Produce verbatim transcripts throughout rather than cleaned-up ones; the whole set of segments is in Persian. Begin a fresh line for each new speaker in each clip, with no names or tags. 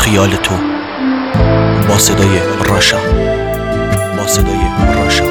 خیال تو با صدای راشا با صدای راشا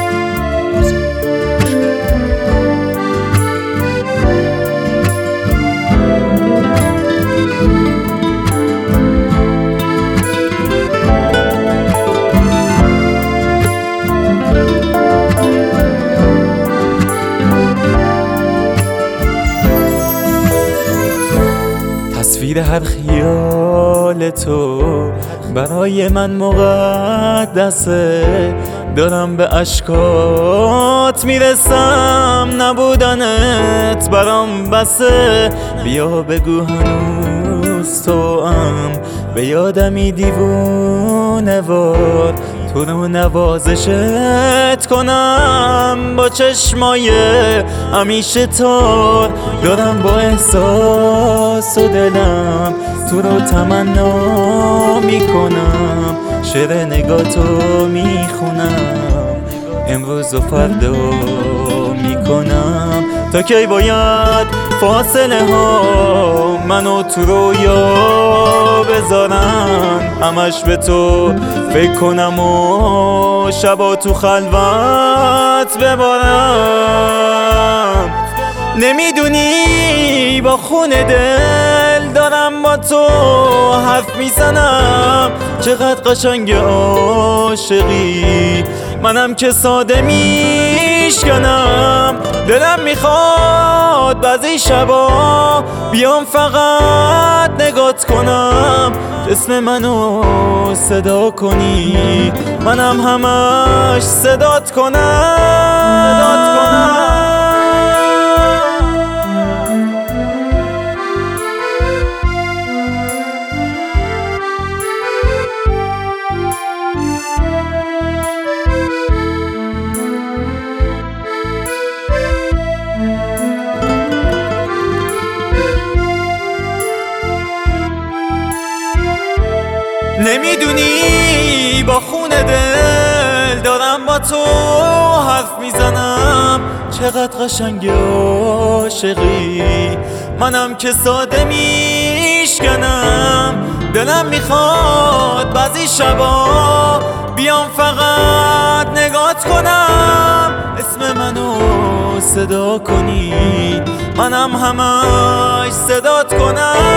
تصویر هر خیال تو برای من مقدسه، دارم به اشکات میرسم، نبودنت برام بسه. بیا بگو هنوز تو هم به یادمی دیوونه وار، تو رو نوازشت کنم با چشمای همیشه تار. دارم با احساس و دلم تو رو تمنا میکنم، شعر نگاتو میخونم، امروز و فردا میکنم. تا کی باید فاصله ها منو تو رویا بذارن، همش به تو فکر کنم و شبا تو خلوت ببارم. نمیدونی با خون دل دارم با تو حرف میزنم، چقدر قشنگ عاشقی، منم که ساده میشکنم. دلم میخواد بعضی شبا بیام فقط نگات کنم، اسم منو صدا کنی، منم همش صدات کنم صدات کنم. نمیدونی با خون دل دارم با تو حرف میزنم، چقدر قشنگ عاشقی، منم که ساده میشکنم. دلم میخواد بعضی شبا بیام فقط نگات کنم، اسم منو صدا کنی، منم همش صدات کنم